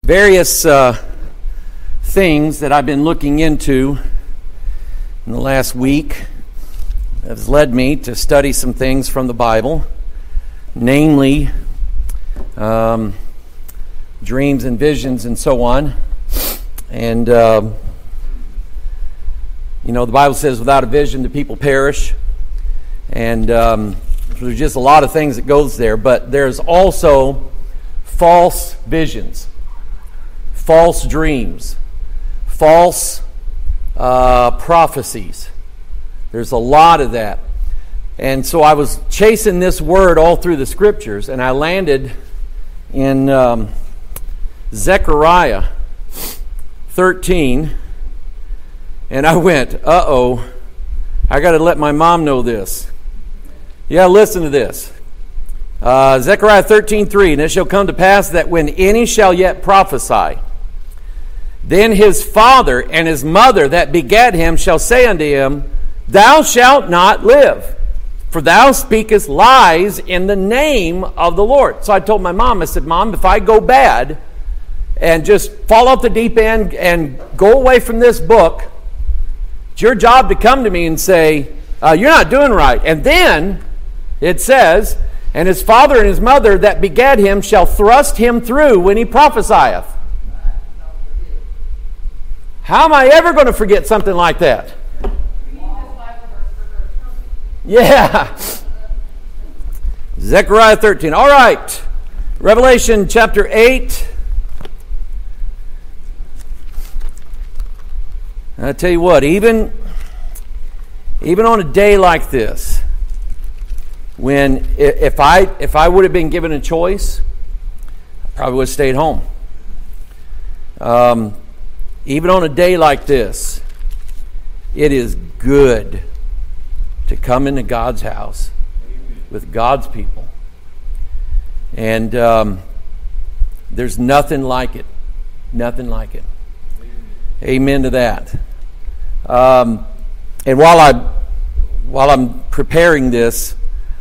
various things that I've been looking into in the last week has led me to study some things from the Bible, namely dreams and visions and so on. And, the Bible says without a vision the people perish. And there's just a lot of things that goes there. But there's also false visions, false dreams, false prophecies. There's a lot of that. And so I was chasing this word all through the scriptures, and I landed in Zechariah 13, and I went, I got to let my mom know this. Yeah, listen to this. Zechariah 13:3, and it shall come to pass that when any shall yet prophesy, then his father and his mother that begat him shall say unto him, Thou shalt not live, for thou speakest lies in the name of the Lord. So I told my mom, I said, Mom, if I go bad and just fall off the deep end and go away from this book, it's your job to come to me and say, you're not doing right. And then it says, and his father and his mother that begat him shall thrust him through when he prophesieth. How am I ever going to forget something like that? Yeah. Zechariah 13. All right. Revelation chapter 8. I tell you what, even on a day like this, when if I would have been given a choice, I probably would have stayed home. Even on a day like this, it is good to come into God's house with God's people. And there's nothing like it. Nothing like it. Amen to that. And while I'm preparing this,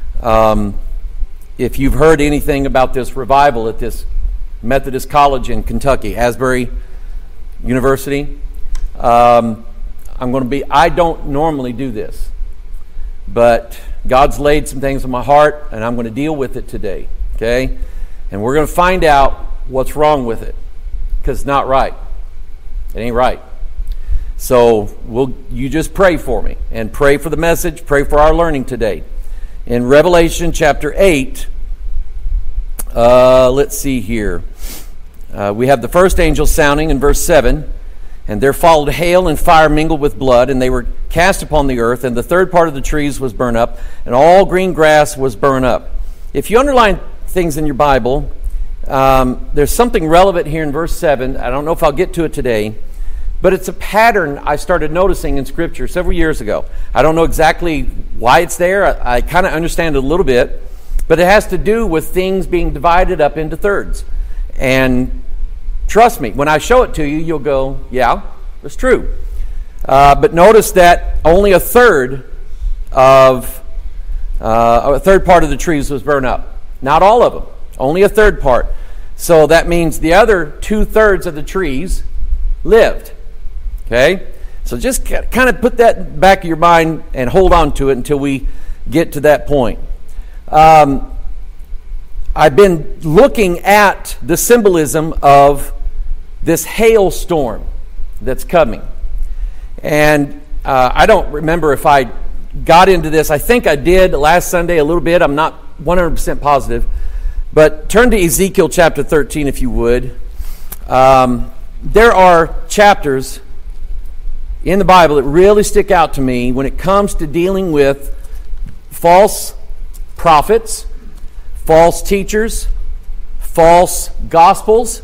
if you've heard anything about this revival at this Methodist college in Kentucky, Asbury University, I don't normally do this, but God's laid some things on my heart, and I'm going to deal with it today, okay? And we're going to find out what's wrong with it, because it's not right. It ain't right. So you just pray for me, and pray for the message, pray for our learning today. In Revelation chapter 8, let's see here. We have the first angel sounding in verse 7. And there followed hail and fire mingled with blood, and they were cast upon the earth, and the third part of the trees was burned up, and all green grass was burned up. If you underline things in your Bible, there's something relevant here in verse 7. I don't know if I'll get to it today, but it's a pattern I started noticing in Scripture several years ago. I don't know exactly why it's there. I kind of understand it a little bit, but it has to do with things being divided up into thirds. And trust me, when I show it to you, you'll go, yeah, that's true. But notice that only a third part of the trees was burned up. Not all of them, only a third part. So that means the other 2/3 of the trees lived. Okay? So just kind of put that in the back of your mind and hold on to it until we get to that point. I've been looking at the symbolism of this hailstorm that's coming. And I don't remember if I got into this. I think I did last Sunday a little bit. I'm not 100% positive. But turn to Ezekiel chapter 13 if you would. There are chapters in the Bible that really stick out to me when it comes to dealing with false prophets, false teachers, false gospels,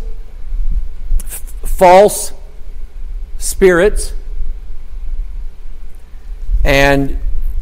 false spirits, and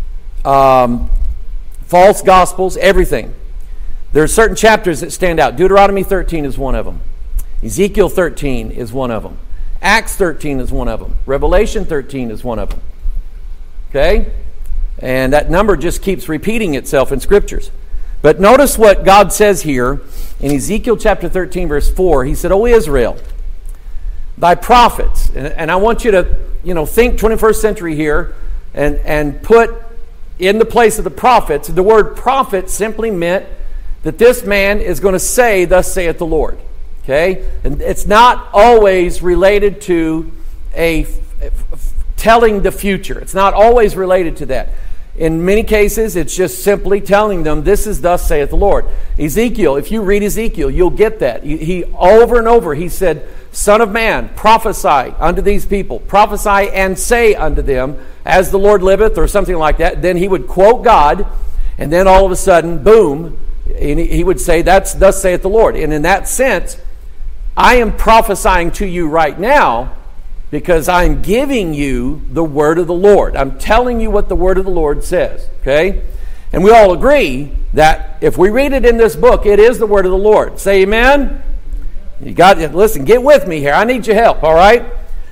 false gospels, everything. There are certain chapters that stand out. Deuteronomy 13 is one of them. Ezekiel 13 is one of them. Acts 13 is one of them. Revelation 13 is one of them. Okay? And that number just keeps repeating itself in scriptures. But notice what God says here in Ezekiel chapter 13, verse 4. He said, O Israel, thy prophets, and I want you to, think 21st century here and put in the place of the prophets. The word prophet simply meant that this man is going to say, thus saith the Lord. Okay? And it's not always related to telling the future. It's not always related to that. In many cases, it's just simply telling them, this is thus saith the Lord. Ezekiel, if you read Ezekiel, you'll get that. He over and over, he said, Son of man, prophesy unto these people. Prophesy and say unto them, as the Lord liveth, or something like that. Then he would quote God, and then all of a sudden, boom, and he would say, that's thus saith the Lord. And in that sense, I am prophesying to you right now because I'm giving you the word of the Lord. I'm telling you what the word of the Lord says, okay? And we all agree that if we read it in this book, it is the word of the Lord. Say amen? You got it. Listen, get with me here. I need your help, all right?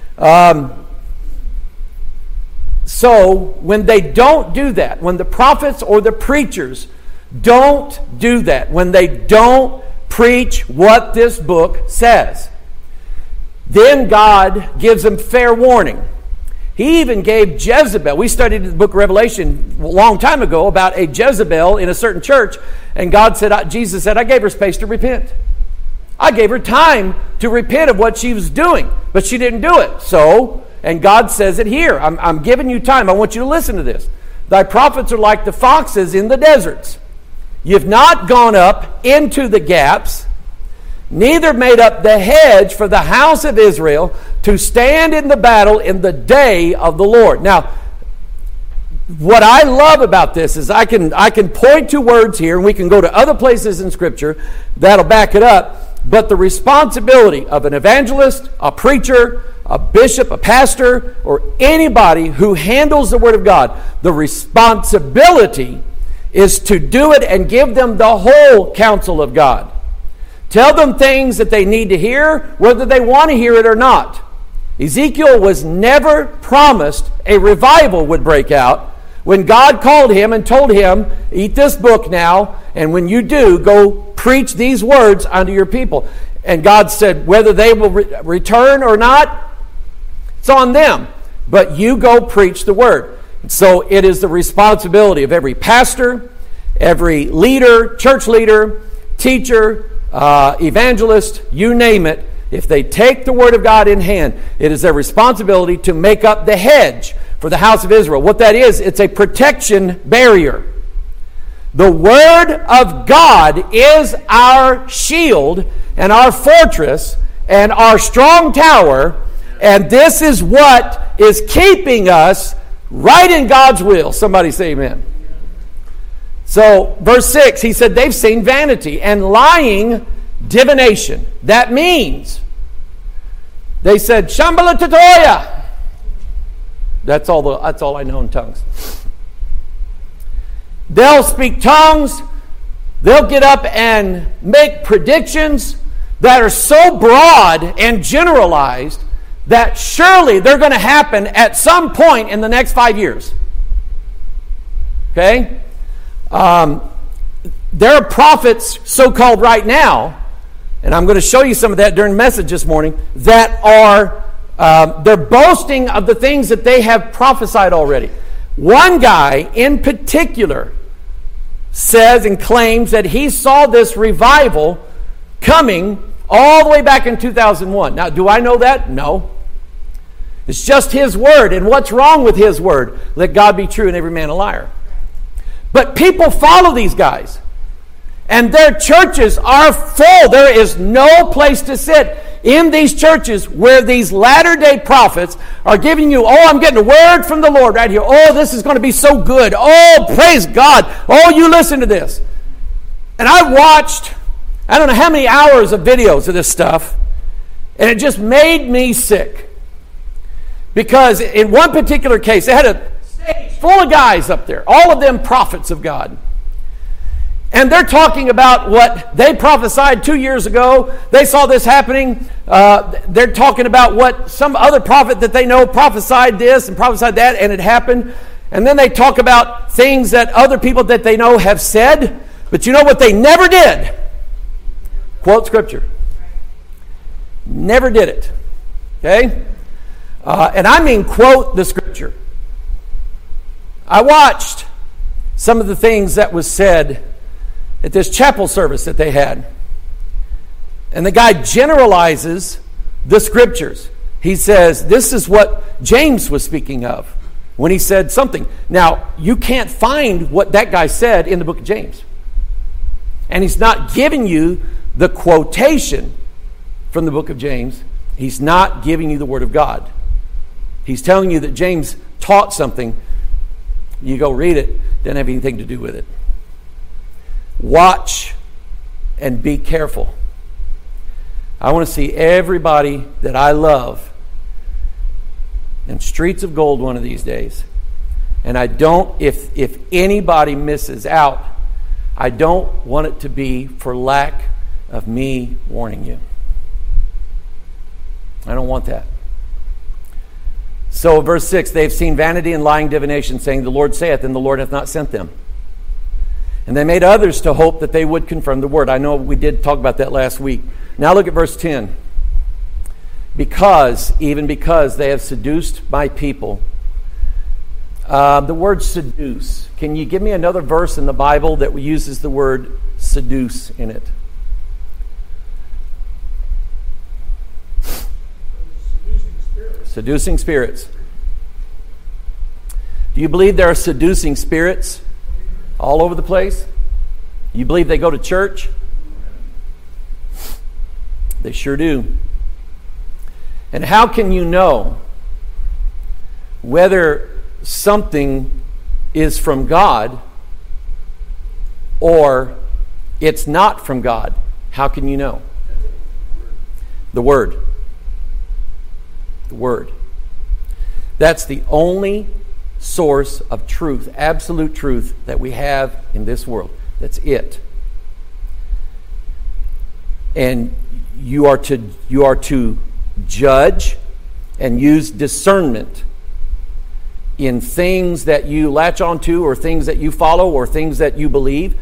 So when they don't do that, when the prophets or the preachers don't do that, when they don't preach what this book says, then God gives them fair warning. He even gave Jezebel. We studied the book of Revelation a long time ago about a Jezebel in a certain church, and Jesus said, I gave her space to repent. I gave her time to repent of what she was doing, but she didn't do it. So, and God says it here. I'm giving you time. I want you to listen to this. Thy prophets are like the foxes in the deserts. You've not gone up into the gaps, neither made up the hedge for the house of Israel to stand in the battle in the day of the Lord. Now, what I love about this is I can point to words here, and we can go to other places in Scripture that'll back it up, but the responsibility of an evangelist, a preacher, a bishop, a pastor, or anybody who handles the Word of God, the responsibility is to do it and give them the whole counsel of God. Tell them things that they need to hear, whether they want to hear it or not. Ezekiel was never promised a revival would break out when God called him and told him, eat this book now, and when you do, go preach these words unto your people. And God said, whether they will return or not, it's on them. But you go preach the word. So it is the responsibility of every pastor, every leader, church leader, teacher, evangelist, you name it. If they take the word of God in hand, it is their responsibility to make up the hedge for the house of Israel. What that is, it's a protection barrier. The word of God is our shield and our fortress and our strong tower, and this is what is keeping us right in God's will. Somebody say amen. So, verse 6, he said, they've seen vanity and lying divination. That means they said, Shambhala Tatoya. That's all I know in tongues. They'll speak tongues. They'll get up and make predictions that are so broad and generalized that surely they're going to happen at some point in the next 5 years. Okay? There are prophets, so-called right now, and I'm going to show you some of that during the message this morning, that are, they're boasting of the things that they have prophesied already. One guy in particular says and claims that he saw this revival coming all the way back in 2001. Now, do I know that? No. It's just his word. And what's wrong with his word? Let God be true and every man a liar. But people follow these guys. And their churches are full. There is no place to sit in these churches where these latter-day prophets are giving you, oh, I'm getting a word from the Lord right here. Oh, this is going to be so good. Oh, praise God. Oh, you listen to this. And I watched, I don't know how many hours of videos of this stuff, and it just made me sick. Because in one particular case, they had a stage full of guys up there, all of them prophets of God. And they're talking about what they prophesied 2 years ago. They saw this happening. They're talking about what some other prophet that they know prophesied this and prophesied that, and it happened. And then they talk about things that other people that they know have said. But you know what they never did? Quote Scripture. Never did it. Okay? And I mean quote the Scripture. I watched some of the things that was said at this chapel service that they had. And the guy generalizes the Scriptures. He says, this is what James was speaking of when he said something. Now, you can't find what that guy said in the book of James. And he's not giving you the quotation from the book of James. He's not giving you the Word of God. He's telling you that James taught something. You go read it, doesn't have anything to do with it. Watch and be careful. I want to see everybody that I love in streets of gold one of these days. And I don't, if anybody misses out, I don't want it to be for lack of me warning you. I don't want that. So verse 6, they have seen vanity and lying divination, saying, the Lord saith, and the Lord hath not sent them. And they made others to hope that they would confirm the word. I know we did talk about that last week. Now look at verse 10. Even because they have seduced my people. The word seduce. Can you give me another verse in the Bible that uses the word seduce in it? Seducing spirits. Do you believe there are seducing spirits all over the place? You believe they go to church? They sure do. And how can you know whether something is from God or it's not from God? How can you know? The Word. The Word. That's the only source of truth, absolute truth, that we have in this world. That's it. And you are to judge and use discernment in things that you latch onto or things that you follow or things that you believe.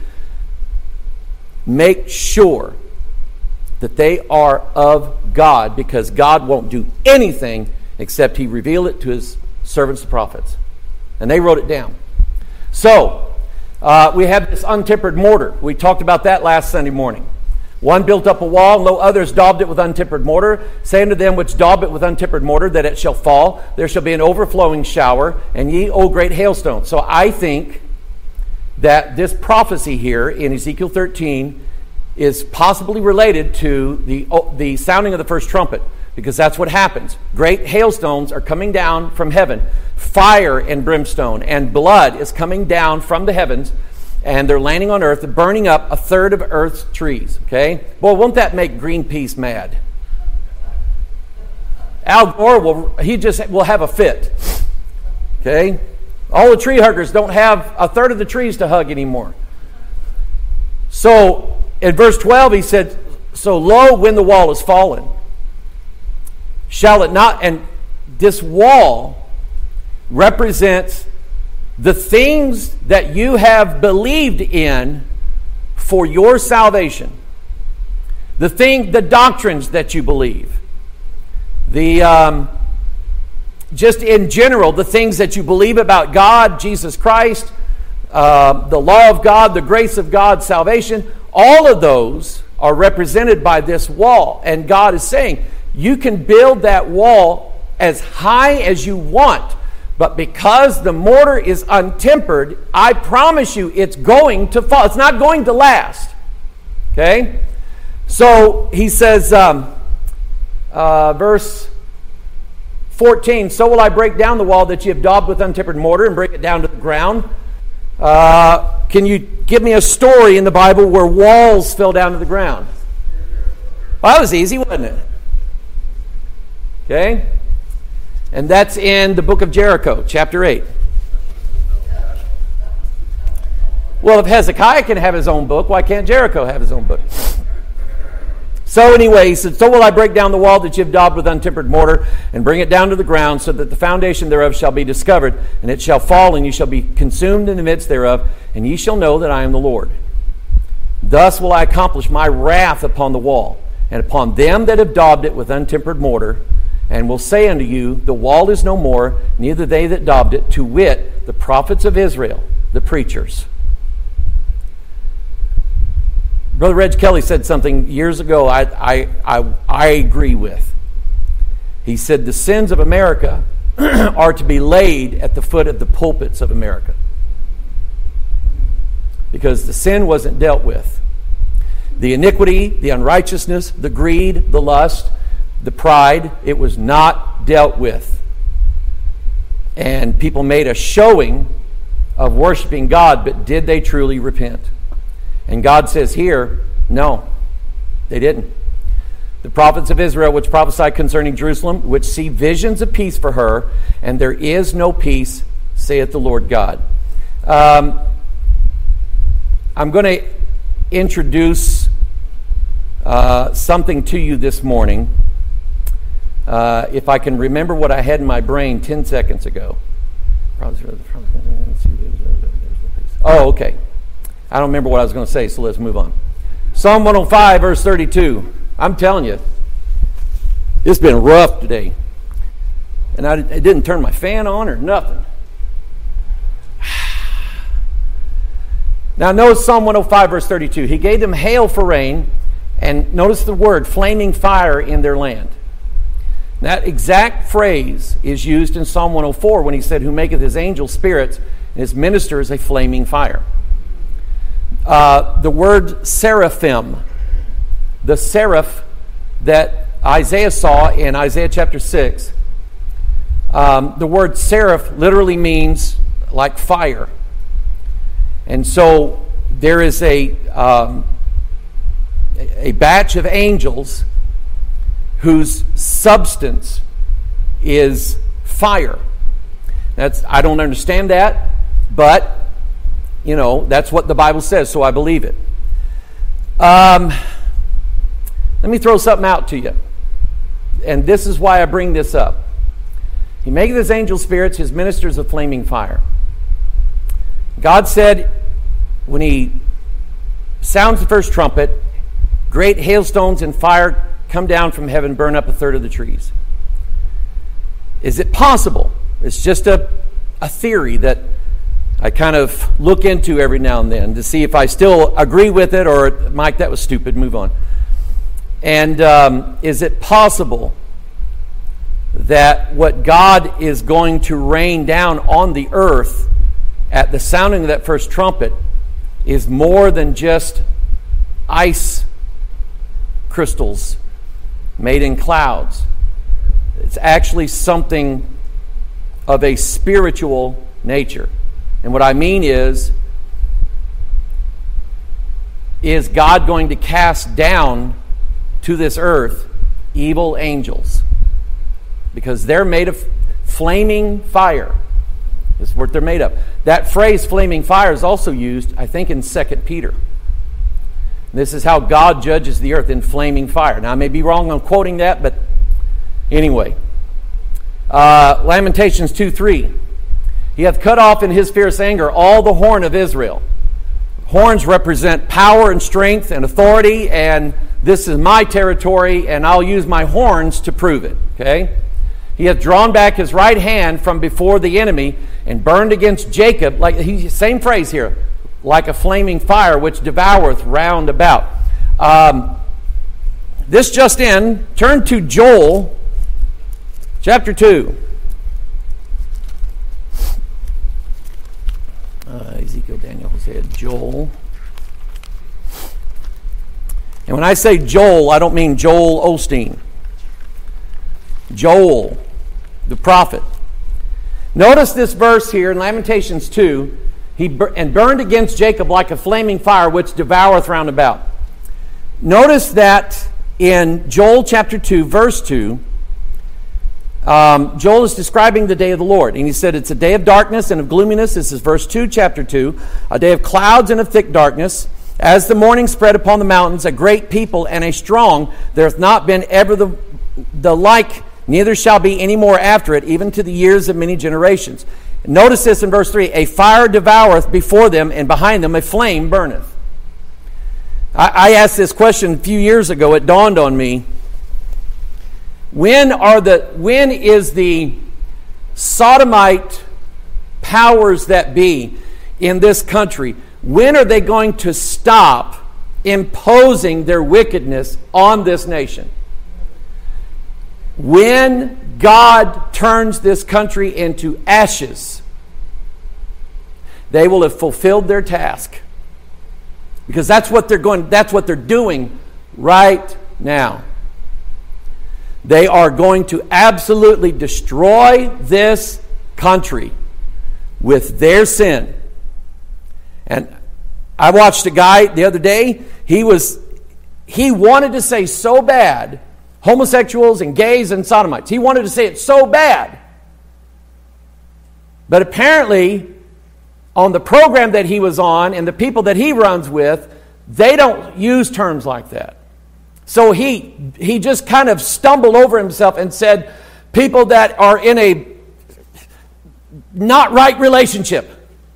Make sure that they are of God, because God won't do anything except He reveal it to His servants, the prophets. And they wrote it down. So, we have this untempered mortar. We talked about that last Sunday morning. One built up a wall, no others daubed it with untempered mortar, saying to them which daub it with untempered mortar that it shall fall. There shall be an overflowing shower, and ye, O great hailstone. So I think that this prophecy here in Ezekiel 13 is possibly related to the sounding of the first trumpet, because that's what happens. Great hailstones are coming down from heaven. Fire and brimstone and blood is coming down from the heavens, and they're landing on earth, burning up a third of earth's trees. Okay? Boy, won't that make Greenpeace mad? Al Gore will have a fit. Okay? All the tree huggers don't have a third of the trees to hug anymore. So, in verse 12, he said, so lo, when the wall is fallen, shall it not? And this wall represents the things that you have believed in for your salvation. The doctrines that you believe. Just in general, the things that you believe about God, Jesus Christ, the law of God, the grace of God, salvation. All of those are represented by this wall. And God is saying, you can build that wall as high as you want, but because the mortar is untempered, I promise you it's going to fall. It's not going to last. Okay? So he says, verse 14, so will I break down the wall that you have daubed with untempered mortar and bring it down to the ground. Can you give me a story in the Bible where walls fell down to the ground? Well, that was easy, wasn't it? Okay? And that's in the book of Jericho, chapter 8. Well, if Hezekiah can have his own book, why can't Jericho have his own book? So anyway, he said, so will I break down the wall that you have daubed with untempered mortar and bring it down to the ground, so that the foundation thereof shall be discovered, and it shall fall, and ye shall be consumed in the midst thereof, and ye shall know that I am the Lord. Thus will I accomplish my wrath upon the wall, and upon them that have daubed it with untempered mortar, and will say unto you, the wall is no more, neither they that daubed it, to wit, the prophets of Israel, the preachers. Brother Reg Kelly said something years ago I agree with. He said the sins of America are to be laid at the foot of the pulpits of America, because the sin wasn't dealt with. The iniquity, the unrighteousness, the greed, the lust, the pride, it was not dealt with. And people made a showing of worshiping God, but did they truly repent? And God says here, no, they didn't. The prophets of Israel, which prophesy concerning Jerusalem, which see visions of peace for her, and there is no peace, saith the Lord God. I'm going to introduce something to you this morning. If I can remember what I had in my brain 10 seconds ago. Oh, okay. I don't remember what I was going to say, so let's move on. Psalm 105, verse 32. I'm telling you, it's been rough today. And I didn't turn my fan on or nothing. Now notice Psalm 105, verse 32. He gave them hail for rain, and notice the word, flaming fire in their land. That exact phrase is used in Psalm 104 when he said, who maketh his angels spirits and his ministers a flaming fire. The word seraphim, the seraph that Isaiah saw in Isaiah chapter 6, the word seraph literally means like fire. And so there is a batch of angels whose substance is fire. I don't understand that, but that's what the Bible says, so I believe it. Let me throw something out to you. And this is why I bring this up. He maketh his angel spirits, his ministers of flaming fire. God said, when he sounds the first trumpet, great hailstones and fire come down from heaven, burn up a third of the trees. Is it possible? It's just a theory that I kind of look into every now and then to see if I still agree with it, or, Mike, that was stupid, move on. And is it possible that what God is going to rain down on the earth at the sounding of that first trumpet is more than just ice crystals made in clouds? It's actually something of a spiritual nature. And what I mean is God going to cast down to this earth evil angels? Because they're made of flaming fire. This is what they're made of. That phrase, flaming fire, is also used, I think, in 2 Peter. This is how God judges the earth, in flaming fire. Now, I may be wrong on quoting that, but anyway. Lamentations 2:3. He hath cut off in his fierce anger all the horn of Israel. Horns represent power and strength and authority, and this is my territory, and I'll use my horns to prove it. Okay? He hath drawn back his right hand from before the enemy, and burned against Jacob, same phrase here, like a flaming fire which devoureth round about. This just in, turn to Joel chapter 2. Ezekiel, Daniel, Hosea, Joel. And when I say Joel, I don't mean Joel Osteen. Joel, the prophet. Notice this verse here in Lamentations 2. And burned against Jacob like a flaming fire which devoureth round about. Notice that in Joel chapter 2, verse 2, Joel is describing the day of the Lord. And he said it's a day of darkness and of gloominess. This is verse 2, chapter 2. A day of clouds and of thick darkness. As the morning spread upon the mountains, a great people and a strong, there hath not been ever the like, neither shall be any more after it, even to the years of many generations. Notice this in verse 3. A fire devoureth before them, and behind them a flame burneth. I asked this question a few years ago. It dawned on me. When is the sodomite powers that be in this country, when are they going to stop imposing their wickedness on this nation? When God turns this country into ashes, they will have fulfilled their task. Because that's what they're doing right now. They are going to absolutely destroy this country with their sin. And I watched a guy the other day. He wanted to say so bad homosexuals and gays and sodomites. He wanted to say it so bad. But apparently, on the program that he was on and the people that he runs with, they don't use terms like that. So he just kind of stumbled over himself and said, people that are in a not right relationship.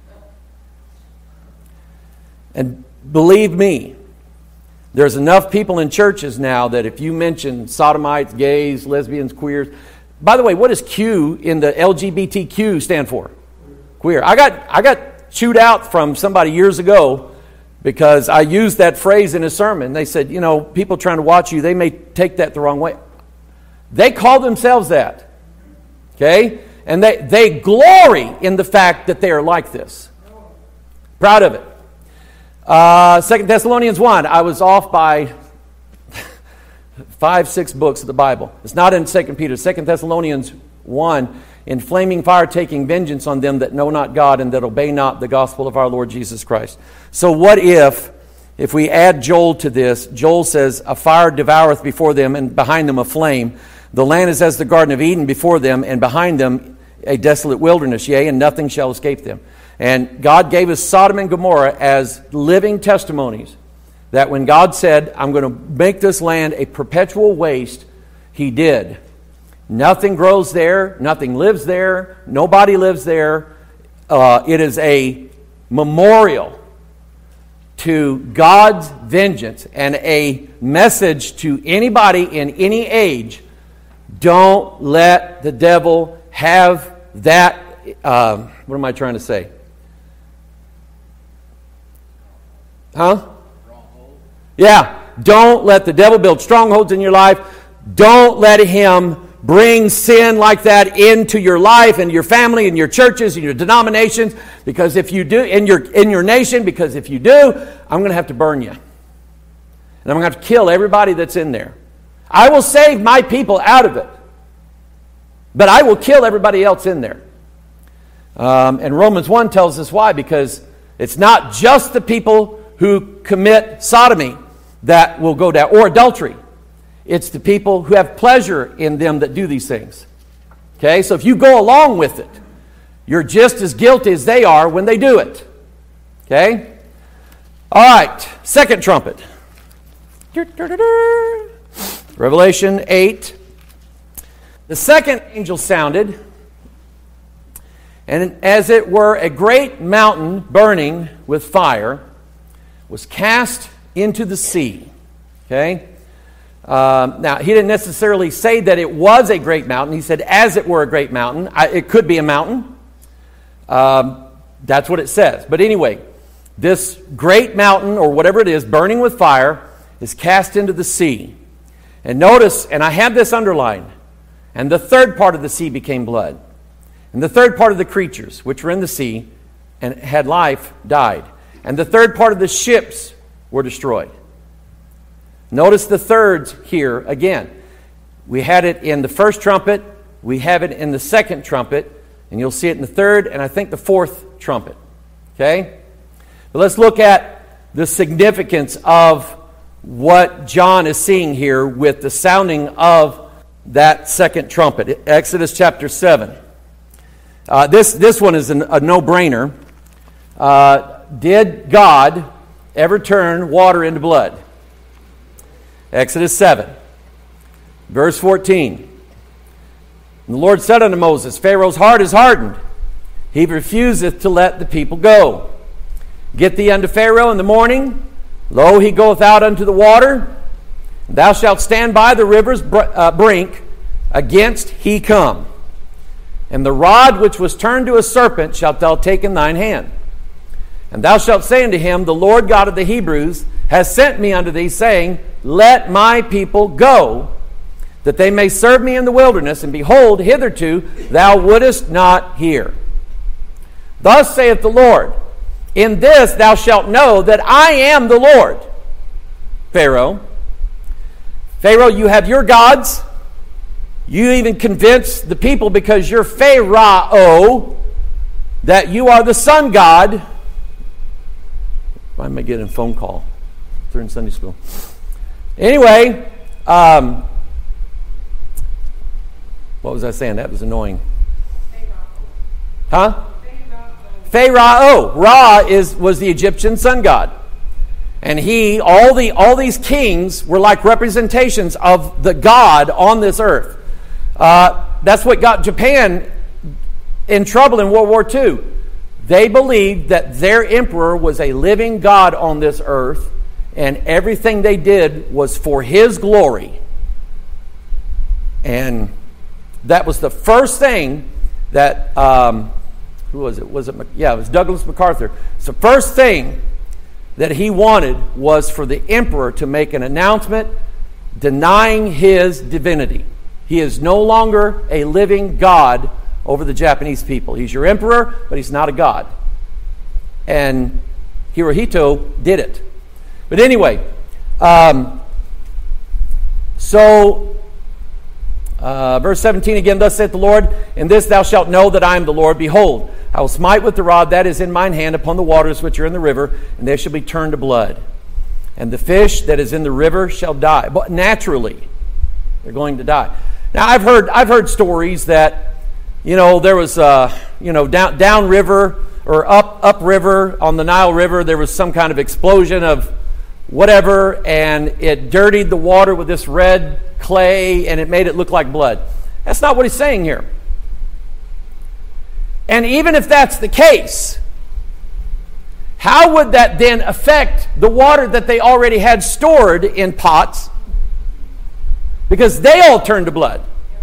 And believe me, there's enough people in churches now that if you mention sodomites, gays, lesbians, queers. By the way, what does Q in the LGBTQ stand for? Queer. I got chewed out from somebody years ago because I used that phrase in a sermon. They said, people trying to watch you, they may take that the wrong way. They call themselves that. Okay? And they glory in the fact that they are like this. Proud of it. 2 Thessalonians 1. I was off by 5-6 books of the Bible. It's not in 2 Peter. 2 Thessalonians 1. In flaming fire taking vengeance on them that know not God and that obey not the gospel of our Lord Jesus Christ. So what if we add Joel to this? Joel says, a fire devoureth before them and behind them a flame. The land is as the Garden of Eden before them and behind them a desolate wilderness. Yea, and nothing shall escape them. And God gave us Sodom and Gomorrah as living testimonies that when God said, I'm going to make this land a perpetual waste, He did. Nothing grows there. Nothing lives there. Nobody lives there. It is a memorial to God's vengeance and a message to anybody in any age. Don't let the devil have that. What am I trying to say? Huh? Yeah. Don't let the devil build strongholds in your life. Don't let him bring sin like that into your life and your family and your churches and your denominations. Because if you do, in your nation, because if you do, I'm going to have to burn you. And I'm going to have to kill everybody that's in there. I will save my people out of it. But I will kill everybody else in there. And Romans 1 tells us why. Because it's not just the people who commit sodomy that will go down, or adultery. It's the people who have pleasure in them that do these things. Okay, so if you go along with it, you're just as guilty as they are when they do it. Okay? All right, second trumpet. Revelation 8. The second angel sounded, and as it were a great mountain burning with fire was cast into the sea. Okay? Now, he didn't necessarily say that it was a great mountain. He said, as it were a great mountain. It could be a mountain. That's what it says. But anyway, this great mountain, or whatever it is, burning with fire, is cast into the sea. And notice, and I have this underlined, and the third part of the sea became blood. And the third part of the creatures, which were in the sea and had life, died. And the third part of the ships were destroyed. Notice the thirds here again. We had it in the first trumpet. We have it in the second trumpet. And you'll see it in the third and I think the fourth trumpet. Okay? But let's look at the significance of what John is seeing here with the sounding of that second trumpet. Exodus chapter 7. This one is a no-brainer. Did God ever turn water into blood? Exodus 7, verse 14. And the Lord said unto Moses, Pharaoh's heart is hardened. He refuseth to let the people go. Get thee unto Pharaoh in the morning, Lo, he goeth out unto the water, and thou shalt stand by the river's brink, against he come. And the rod which was turned to a serpent shalt thou take in thine hand. And thou shalt say unto him, The Lord God of the Hebrews has sent me unto thee, saying, Let my people go, that they may serve me in the wilderness. And behold, hitherto thou wouldest not hear. Thus saith the Lord, In this thou shalt know that I am the Lord. Pharaoh, you have your gods. You even convince the people because you're Pharaoh that you are the sun god. Why am I getting a phone call? They're in Sunday school. Anyway, what was I saying? That was annoying. Huh? Pharaoh. Ra was the Egyptian sun god. And all these kings were like representations of the God on this earth. That's what got Japan in trouble in World War II. They believed that their emperor was a living God on this earth, and everything they did was for his glory. And that was the first thing that, who was it? It was Douglas MacArthur. It's the first thing that he wanted was for the emperor to make an announcement denying his divinity. He is no longer a living God over the Japanese people. He's your emperor, but he's not a god. And Hirohito did it. But anyway, verse 17 again, Thus saith the Lord, In this thou shalt know that I am the Lord. Behold, I will smite with the rod that is in mine hand upon the waters which are in the river, and they shall be turned to blood. And the fish that is in the river shall die. But naturally, they're going to die. Now, I've heard stories that, there was, down river or up river on the Nile River, there was some kind of explosion of whatever, and it dirtied the water with this red clay, and it made it look like blood. That's not what he's saying here. And even if that's the case, how would that then affect the water that they already had stored in pots? Because they all turned to blood.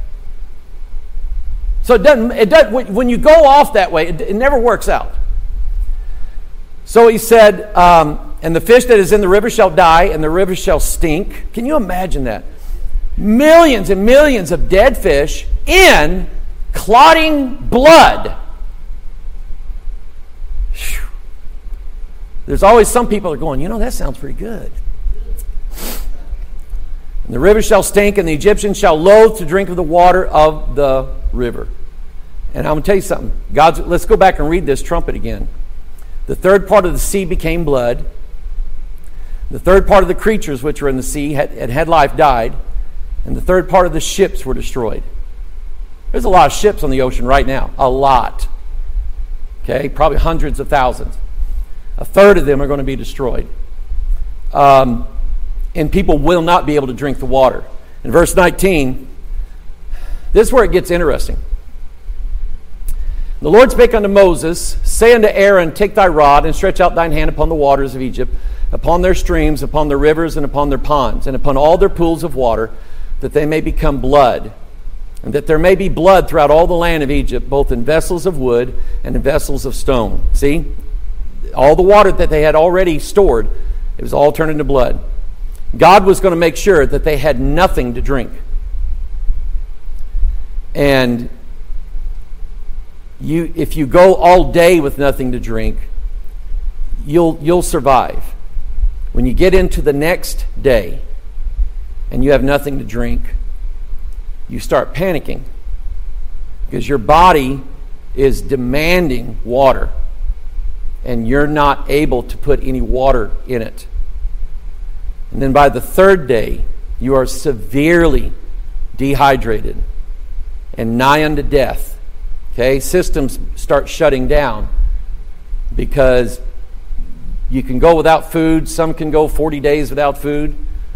So it doesn't. When you go off that way, it never works out. So he said, and the fish that is in the river shall die, and the river shall stink. Can you imagine that? Millions and millions of dead fish in clotting blood. Whew. There's always some people that are going, that sounds pretty good. And the river shall stink, and the Egyptians shall loathe to drink of the water of the river. And I'm going to tell you something. Let's go back and read this trumpet again. The third part of the sea became blood. The third part of the creatures which were in the sea had life died. And the third part of the ships were destroyed. There's a lot of ships on the ocean right now. A lot. Okay, probably hundreds of thousands. A third of them are going to be destroyed. And people will not be able to drink the water. In verse 19, this is where it gets interesting. The Lord spake unto Moses, Say unto Aaron, Take thy rod, and stretch out thine hand upon the waters of Egypt, upon their streams, upon their rivers, and upon their ponds, and upon all their pools of water, that they may become blood, and that there may be blood throughout all the land of Egypt, both in vessels of wood and in vessels of stone. See? All the water that they had already stored, it was all turned into blood. God was going to make sure that they had nothing to drink. And if you go all day with nothing to drink, you'll survive. When you get into the next day and you have nothing to drink, you start panicking because your body is demanding water and you're not able to put any water in it. And then by the third day, you are severely dehydrated and nigh unto death. Okay, systems start shutting down because you can go without food. Some can go 40 days without food.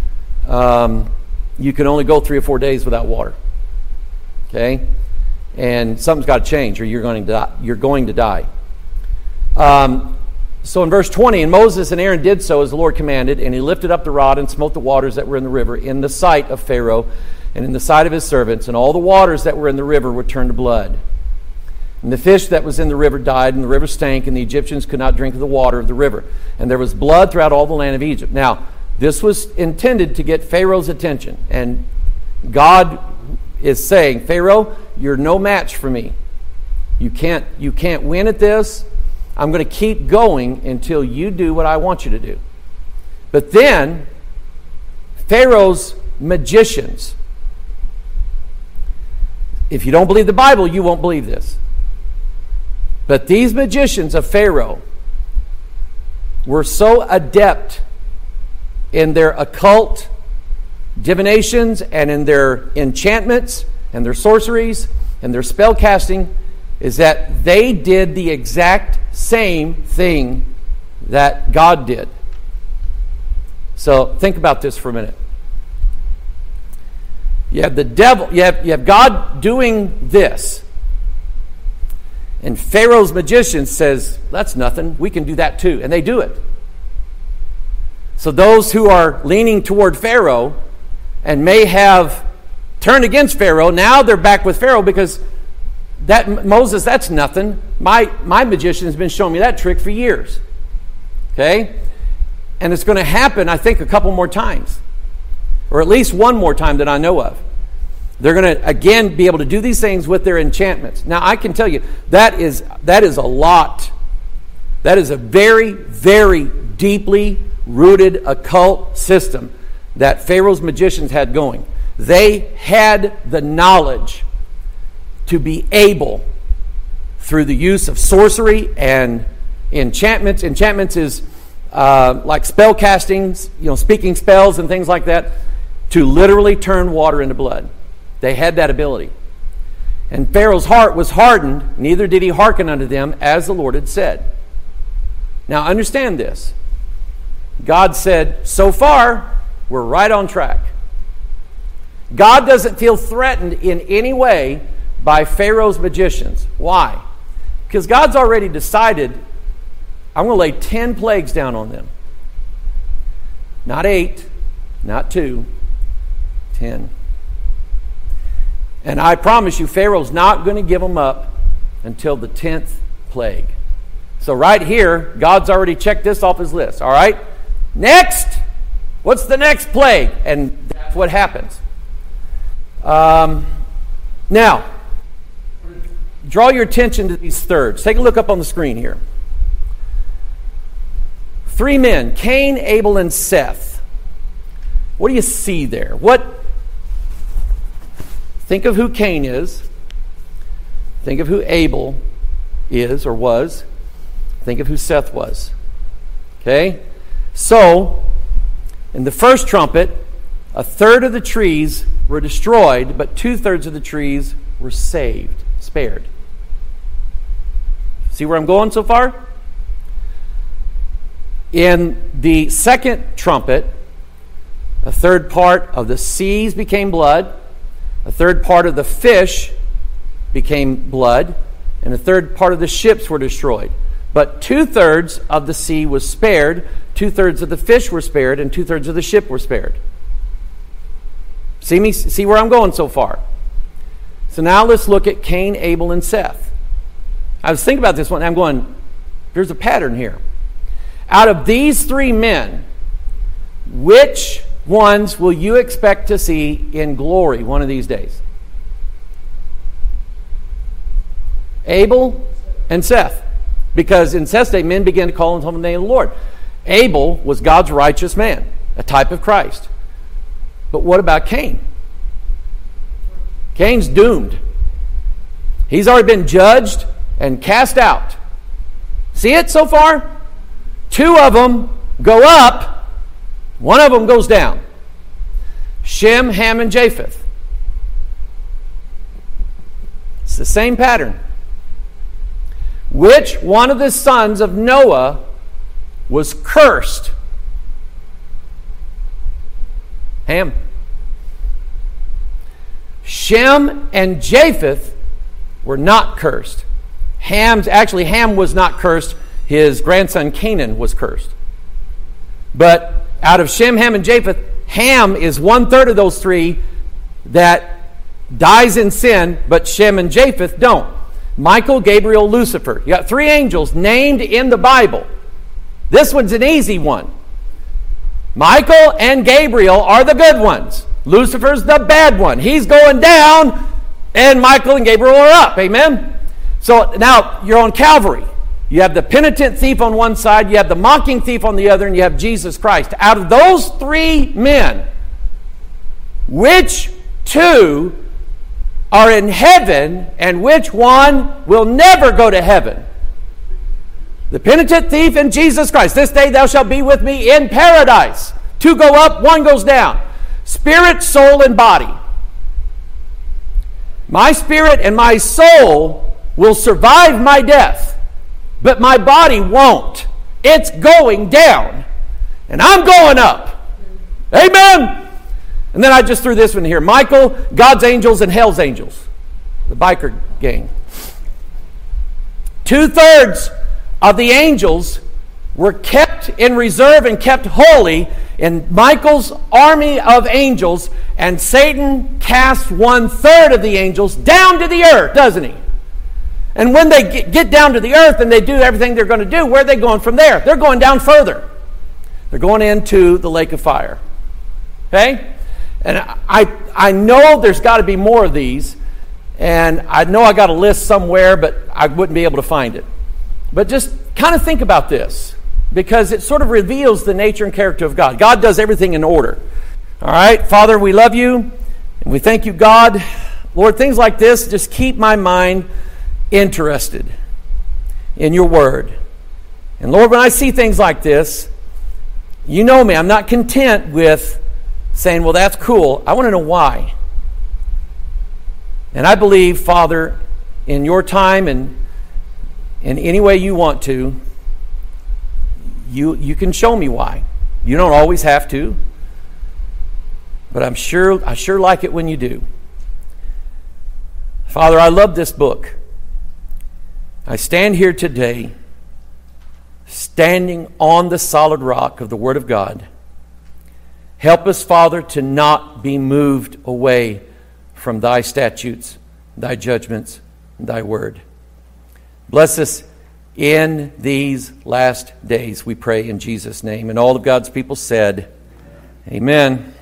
You can only go 3 or 4 days without water. Okay, and something's got to change, or you're going to die. So in verse 20, and Moses and Aaron did so as the Lord commanded, and he lifted up the rod and smote the waters that were in the river in the sight of Pharaoh and in the sight of his servants, and all the waters that were in the river were turned to blood. And the fish that was in the river died, and the river stank, and the Egyptians could not drink of the water of the river. And there was blood throughout all the land of Egypt. Now, this was intended to get Pharaoh's attention. And God is saying, Pharaoh, you're no match for me. You can't win at this. I'm going to keep going until you do what I want you to do. But then, Pharaoh's magicians, if you don't believe the Bible, you won't believe this. But these magicians of Pharaoh were so adept in their occult divinations and in their enchantments and their sorceries and their spell casting is that they did the exact same thing that God did. So think about this for a minute. You have the devil, you have God doing this. And Pharaoh's magician says, that's nothing. We can do that too. And they do it. So those who are leaning toward Pharaoh and may have turned against Pharaoh, now they're back with Pharaoh because Moses, that's nothing. My magician has been showing me that trick for years. Okay? And it's going to happen, I think, a couple more times. Or at least one more time that I know of. They're going to, again, be able to do these things with their enchantments. Now, I can tell you, that is a lot. That is a very, very deeply rooted occult system that Pharaoh's magicians had going. They had the knowledge to be able, through the use of sorcery and enchantments. Enchantments is like spell castings, speaking spells and things like that, to literally turn water into blood. They had that ability. And Pharaoh's heart was hardened, neither did he hearken unto them, as the Lord had said. Now understand this. God said, so far, we're right on track. God doesn't feel threatened in any way by Pharaoh's magicians. Why? Because God's already decided, I'm going to lay 10 plagues down on them. Not 8, not 2, 10. And I promise you, Pharaoh's not going to give them up until the 10th plague. So right here, God's already checked this off his list. All right? Next! What's the next plague? And that's what happens. Now, draw your attention to these thirds. Take a look up on the screen here. 3 men, Cain, Abel, and Seth. What do you see there? Think of who Cain is. Think of who Abel is or was. Think of who Seth was. Okay? So, in the first trumpet, 1/3 of the trees were destroyed, but 2/3 of the trees were spared. See where I'm going so far? In the second trumpet, 1/3 part of the seas became blood, 1/3 part of the fish became blood, and 1/3 part of the ships were destroyed. But 2/3 of the sea was spared, 2/3 of the fish were spared, and 2/3 of the ship were spared. See where I'm going so far? So now let's look at Cain, Abel, and Seth. I was thinking about this one, and I'm going, there's a pattern here. Out of these 3 men, which ones will you expect to see in glory one of these days? Abel and Seth. Because in Seth's day, men began to call on the name of the Lord. Abel was God's righteous man, a type of Christ. But what about Cain? Cain's doomed. He's already been judged and cast out. See it so far? 2 of them go up, 1 of them goes down. Shem, Ham, and Japheth. It's the same pattern. Which one of the sons of Noah was cursed? Ham. Shem and Japheth were not cursed. Ham was not cursed. his grandson Canaan was cursed. But out of Shem, Ham, and Japheth, Ham is 1/3 of those three that dies in sin, but Shem and Japheth don't. Michael, Gabriel, Lucifer. You got 3 angels named in the Bible. This one's an easy one. Michael and Gabriel are the good ones. Lucifer's the bad one. He's going down, and Michael and Gabriel are up. Amen? So now you're on Calvary. You have the penitent thief on one side, you have the mocking thief on the other, and you have Jesus Christ. Out of those 3 men, which 2 are in heaven, and which one will never go to heaven? The penitent thief and Jesus Christ. This day thou shalt be with me in paradise. 2 go up, 1 goes down. Spirit, soul, and body. My spirit and my soul will survive my death, but my body won't. It's going down, and I'm going up. Amen? And then I just threw this one here. Michael, God's angels, and hell's angels. The biker gang. 2/3 of the angels were kept in reserve and kept holy in Michael's army of angels, and Satan casts 1/3 of the angels down to the earth, doesn't he? And when they get down to the earth and they do everything they're going to do, where are they going from there? They're going down further. They're going into the lake of fire. Okay? And I know there's got to be more of these, and I know I got a list somewhere, but I wouldn't be able to find it. But just kind of think about this, because it sort of reveals the nature and character of God. God does everything in order. All right, Father, we love you, and we thank you, God. Lord, things like this just keep my mind interested in your word. And Lord, when I see things like this, you know me, I'm not content with saying, well, that's cool. I want to know why. And I believe, Father, in your time and in any way you want to, you can show me why. You don't always have to, but I sure like it when you do. Father, I love this book. I stand here today, standing on the solid rock of the Word of God. Help us, Father, to not be moved away from thy statutes, thy judgments, and thy word. Bless us in these last days, we pray in Jesus' name. And all of God's people said, amen.